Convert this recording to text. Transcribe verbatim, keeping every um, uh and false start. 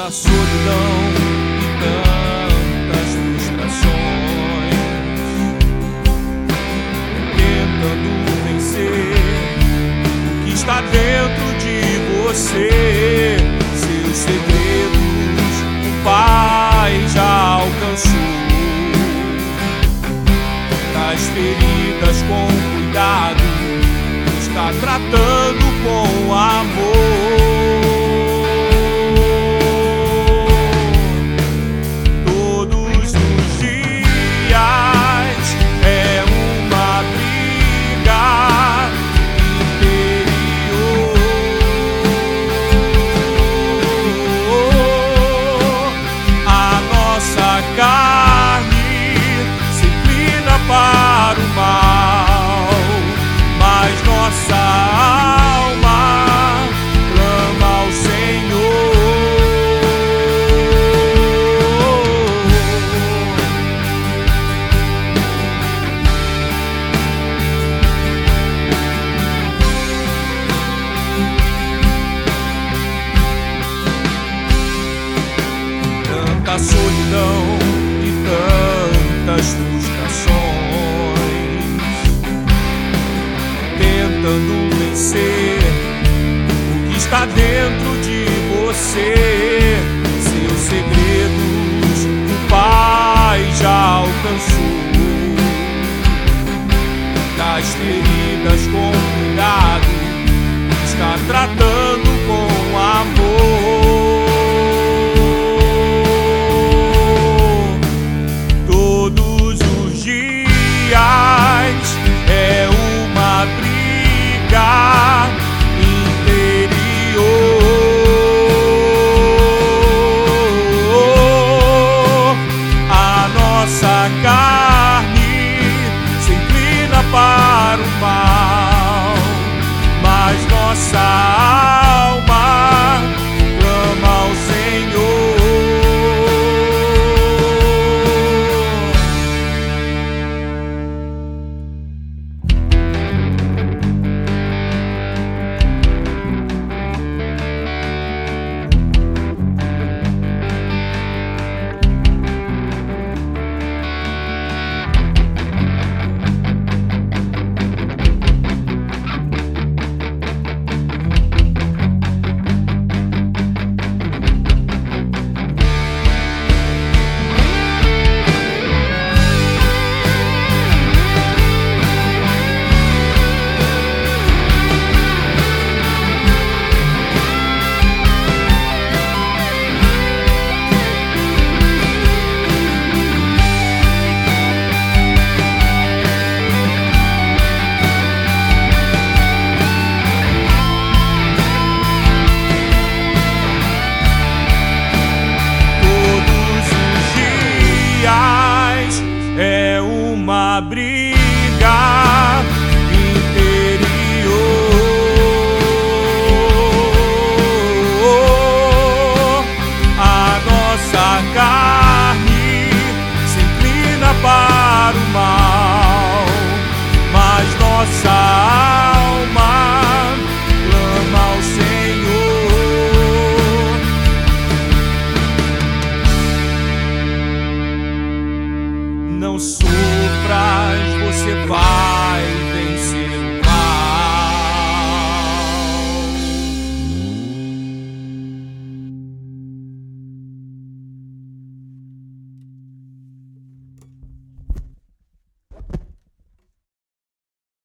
tanta solidão e tantas frustrações, tentando vencer o que está dentro de você. Seus segredos o Pai já alcançou. Das feridas com cuidado, está tratando com amor. Todos os dias é uma briga interior. A nossa carne se inclina para o mal, mas nossa alma clama ao Senhor. Tanta solidão e tantas frustrações, tentando vencer o que está dentro de você.